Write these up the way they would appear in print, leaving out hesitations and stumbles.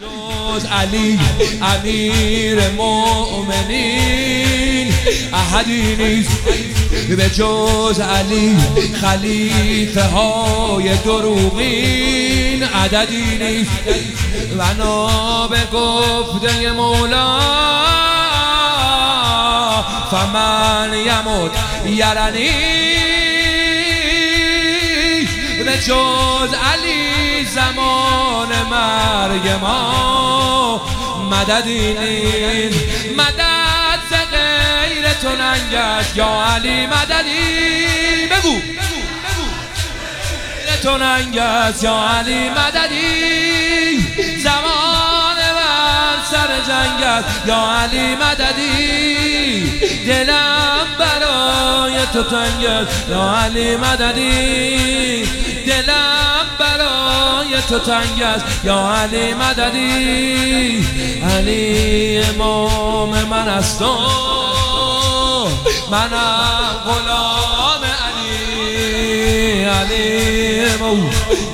جز علی امیر مؤمنین احدی نیست، به جز علی خلیفه های دروغین عددی نیست. بنا به گفته مولا فمن یموت یرنی، به جز علی زمان مرگ ما مددی نیست. مدد ز غیر تو ننگست یا علی مددی، بگو تو ننگست یا علی مددی، زمان بر سر جنگست یا علی مددی، دلم برای تو تنگست یا علی مددی، دلم برای تو تنگست یا علی مددی. علی امام من است و منم غلام علی، علی امام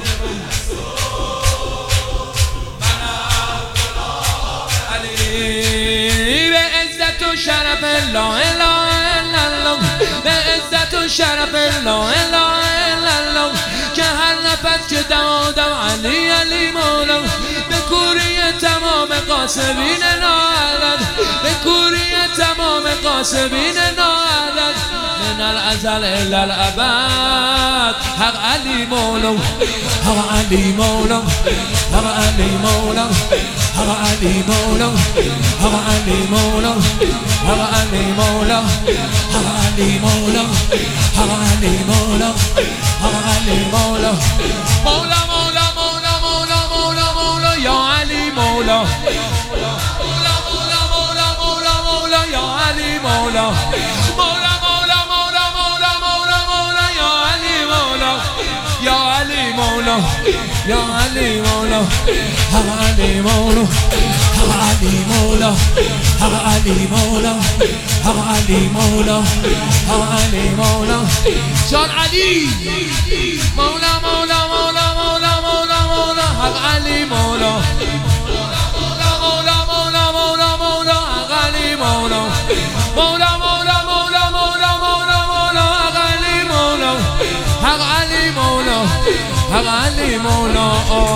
به عزت و شرف لا اله الا الله، به عزت و شرف لا اله الا الله، که هر نفس که دادم علی علی مولا، به کوری تمام قاسمین ناعدد، به کوری تمام قاسمین ناعدد، من الازل الی الابد. حق علی مولا، حق علی مولا، حق علی مولا، حق علی مولا، حق علی مولا، حق علی مولا، حق علی مولا، حق علی مولا، حق علی مولا، مولا مولا مولا مولا مولا مولا یا علی مولا، مولا مولا مولا مولا مولا یا علی مولا، مولا مولا مولا مولا مولا مولا یا علی مولا، یا علی مولا، یا علی مولا، حق علی مولا، حق علی مولا، حق علی مولا، حق علی مولا، حق علی مولا، جان علی مولا مولا مولا مولا مولا مولا، حق علی مولا، مولا مولا مولا مولا مولا حق علی مولا، مولا مولا مولا مولا مولا مولا حق علی مولا، حق علی مولا، حق علی مولا.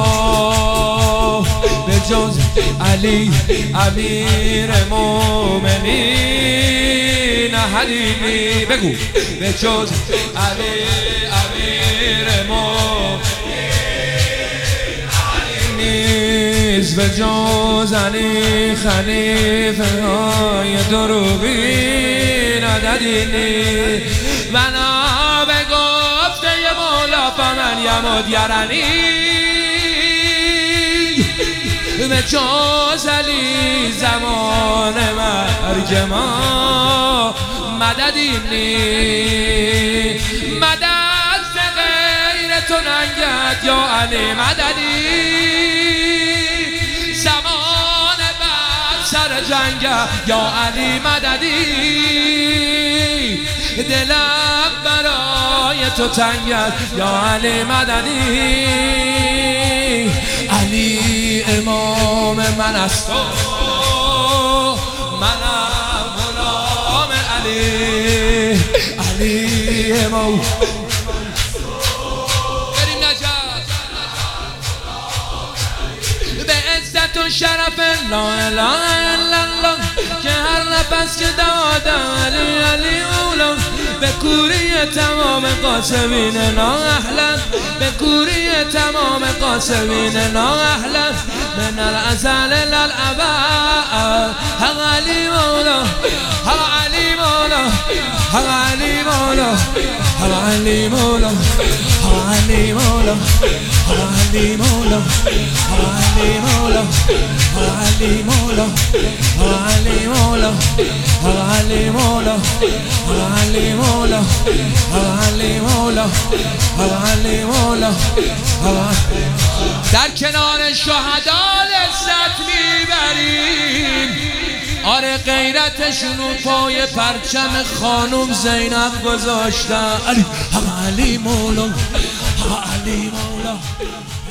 به جز علی امیر مومنین احدی نیست، بگو به جز علی امیر مومنین احدی نیست، به جز علی خلیفه های دروغین عددی نیست. بنا به گفته مولا فمن یموت یرنی، به جز علی زمان مرگ ما مددی نیست. مدد ز غیر تو ننگست یا علی مددی، زمان بر سر جنگست یا علی مددی، دلم برای تو تنگست یا علی مددی. علی امام من است و منم غلام علی، علی امام بریم نجات. به عزت و شرف لا اله الا الله، که هر نفس که دادم علی علی اولا، به کوری تمام قاسمین نااهلت، به کوری تمام قاسمین نااهلت، من الازل الی الابد. حق علی مولا، حق علی مولا، حق علی مولا، حق علی مولا، حق علی مولا، حق علی مولا، حق علی مولا، حق علی مولا، حق علی مولا، حق علی مولا، حق علی مولا، حق علی مولا، حق علی مولا. در کنار شهدا لذت میبریم، آره غیرتشونو پای پرچم خانم زینب گذاشتن. علی حق علی مولا، حق علی مولا.